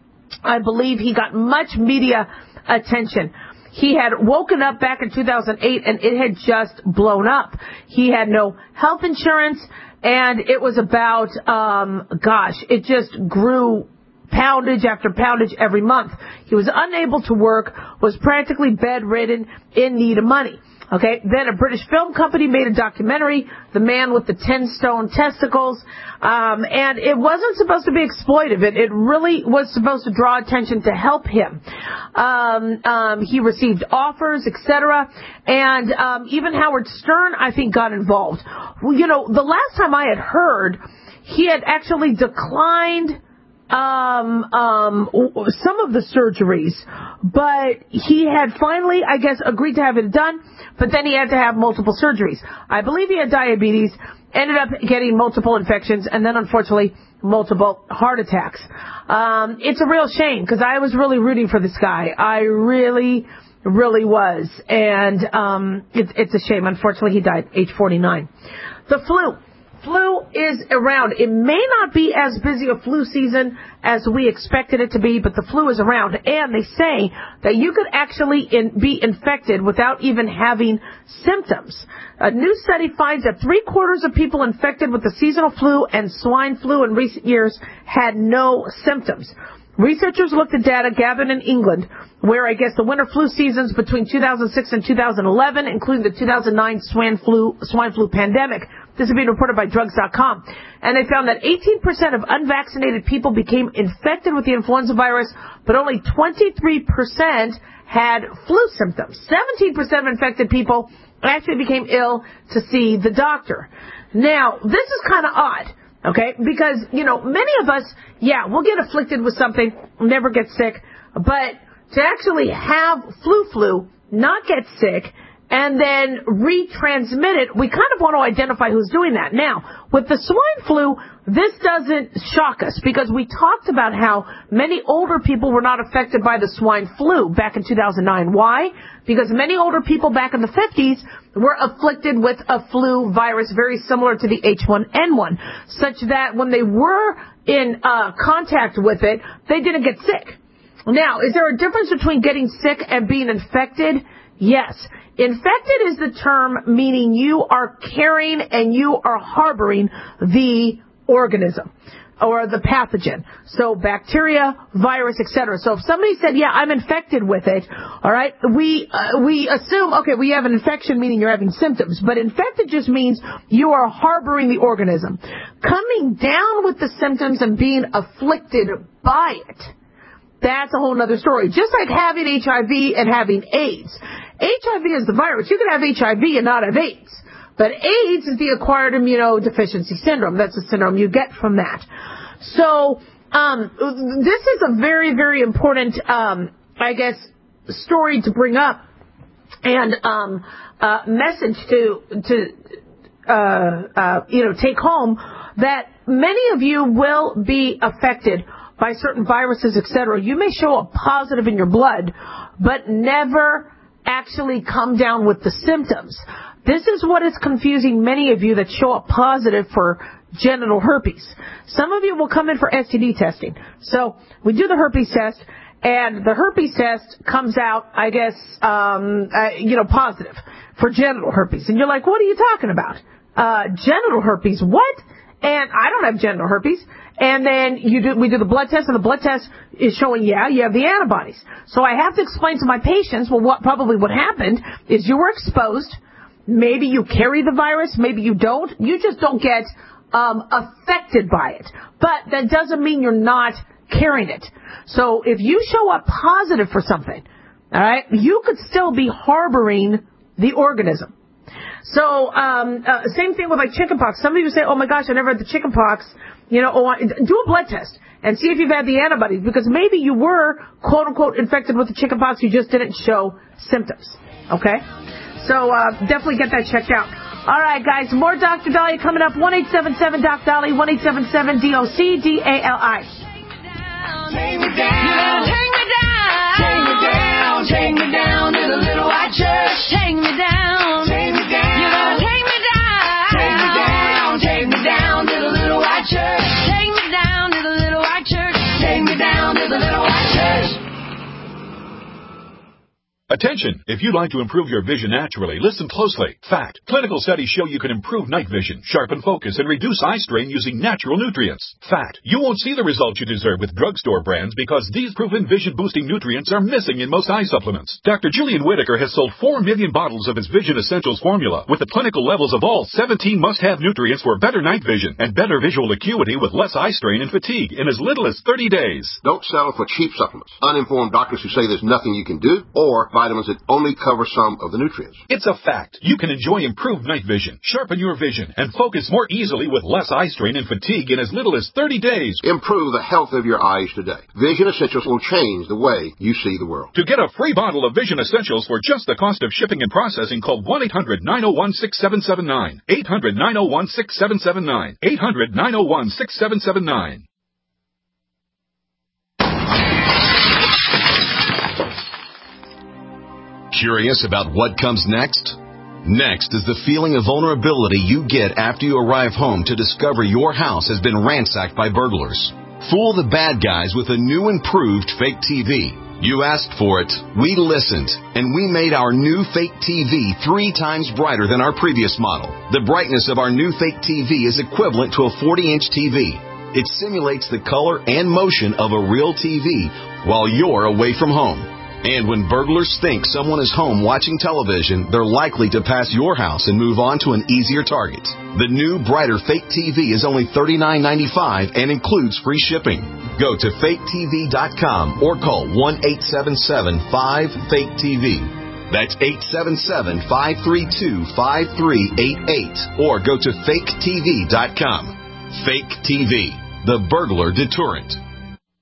I believe he got much media attention. He had woken up back in two thousand eight and it had just blown up. He had no health insurance, and it was about, um, gosh, it just grew poundage after poundage every month. He was unable to work, was practically bedridden, in need of money. Okay, then a British film company made a documentary, The Man with the Ten Stone Testicles, um, and it wasn't supposed to be exploitive. It, it really was supposed to draw attention to help him. Um, um, he received offers, et cetera, and um, even Howard Stern, I think, got involved. Well, you know, the last time I had heard, he had actually declined um um some of the surgeries, but he had finally, I guess, agreed to have it done, but then he had to have multiple surgeries. I believe he had diabetes, ended up getting multiple infections, and then unfortunately multiple heart attacks. Um it's a real shame, because I was really rooting for this guy. I really really was, and um it, it's a shame. Unfortunately, he died age forty-nine. The flu Flu is around. It may not be as busy a flu season as we expected it to be, but the flu is around. And they say that you could actually in, be infected without even having symptoms. A new study finds that three quarters of people infected with the seasonal flu and swine flu in recent years had no symptoms. Researchers looked at data gathered in England, where I guess the winter flu seasons between two thousand six and two thousand eleven, including the two thousand nine swine flu, swine flu pandemic. This is being reported by drugs dot com. And they found that eighteen percent of unvaccinated people became infected with the influenza virus, but only twenty-three percent had flu symptoms. seventeen percent of infected people actually became ill to see the doctor. Now, this is kind of odd. Okay, because, you know, many of us, yeah, we'll get afflicted with something, never get sick, but to actually have flu-flu, not get sick, and then retransmit it, we kind of want to identify who's doing that. Now, with the swine flu, this doesn't shock us, because we talked about how many older people were not affected by the swine flu back in two thousand nine. Why? Because many older people back in the fifties were afflicted with a flu virus very similar to the H one N one, such that when they were in uh, contact with it, they didn't get sick. Now, is there a difference between getting sick and being infected? Yes. Infected is the term meaning you are carrying and you are harboring the organism or the pathogen. So bacteria, virus, et cetera. So if somebody said, yeah, I'm infected with it, all right, we uh, we assume, okay, we have an infection, meaning you're having symptoms. But infected just means you are harboring the organism. Coming down with the symptoms and being afflicted by it, that's a whole other story. Just like having H I V and having AIDS. H I V is the virus. You can have H I V and not have AIDS. But AIDS is the acquired immunodeficiency syndrome. That's the syndrome you get from that. So um, this is a very, very important, um, I guess, story to bring up and um, uh, message to, to uh, uh, you know, take home, that many of you will be affected by certain viruses, et cetera. You may show up positive in your blood, but never actually come down with the symptoms. This is what is confusing many of you that show up positive for genital herpes. Some of you will come in for S T D testing. So we do the herpes test, and the herpes test comes out, I guess, um, uh, you know, positive for genital herpes. And you're like, what are you talking about? Uh, genital herpes, what? And I don't have genital herpes. And then you do, we do the blood test, and the blood test is showing, yeah, you have the antibodies. So I have to explain to my patients, well, what probably what happened is you were exposed. Maybe you carry the virus, maybe you don't. You just don't get um, affected by it. But that doesn't mean you're not carrying it. So if you show up positive for something, all right, you could still be harboring the organism. So um, uh, same thing with like chickenpox. Some of you say, oh my gosh, I never had the chickenpox. You know, oh, do a blood test and see if you've had the antibodies, because maybe you were, quote unquote, infected with the chickenpox. You just didn't show symptoms. Okay? So uh, definitely get that checked out. All right, guys, more Doctor Daliah coming up. one eight seven seven Doc Dali, one eight seven seven D O C D A L I. Take me down, take me down, take me down, take me down to the little white church. Take me down, take me down, you gotta take me down, take me down, take me down to the little white church. Take me down to the little white church. Take me down to the little white church. Attention! If you'd like to improve your vision naturally, listen closely. Fact. Clinical studies show you can improve night vision, sharpen focus, and reduce eye strain using natural nutrients. Fact. You won't see the results you deserve with drugstore brands because these proven vision-boosting nutrients are missing in most eye supplements. Doctor Julian Whitaker has sold four million bottles of his Vision Essentials formula with the clinical levels of all seventeen must-have nutrients for better night vision and better visual acuity with less eye strain and fatigue in as little as thirty days. Don't settle for cheap supplements, uninformed doctors who say there's nothing you can do, or vitamins that only cover some of the nutrients. It's a fact. You can enjoy improved night vision, sharpen your vision, and focus more easily with less eye strain and fatigue in as little as thirty days. Improve the health of your eyes today. Vision Essentials will change the way you see the world. To get a free bottle of Vision Essentials for just the cost of shipping and processing, call one eight hundred nine oh one six seven seven nine. eight hundred nine oh one six seven seven nine. eight hundred nine oh one six seven seven nine. Curious about what comes next? Next is the feeling of vulnerability you get after you arrive home to discover your house has been ransacked by burglars. Fool the bad guys with a new improved fake T V. You asked for it, we listened, and we made our new fake T V three times brighter than our previous model. The brightness of our new fake T V is equivalent to a forty-inch T V. It simulates the color and motion of a real T V while you're away from home. And when burglars think someone is home watching television, they're likely to pass your house and move on to an easier target. The new, brighter fake T V is only thirty-nine ninety-five and includes free shipping. Go to fake T V dot com or call one eight seven seven five fake T V. That's eight seven seven five three two five three eight eight or go to fake T V dot com. Fake T V, the burglar deterrent.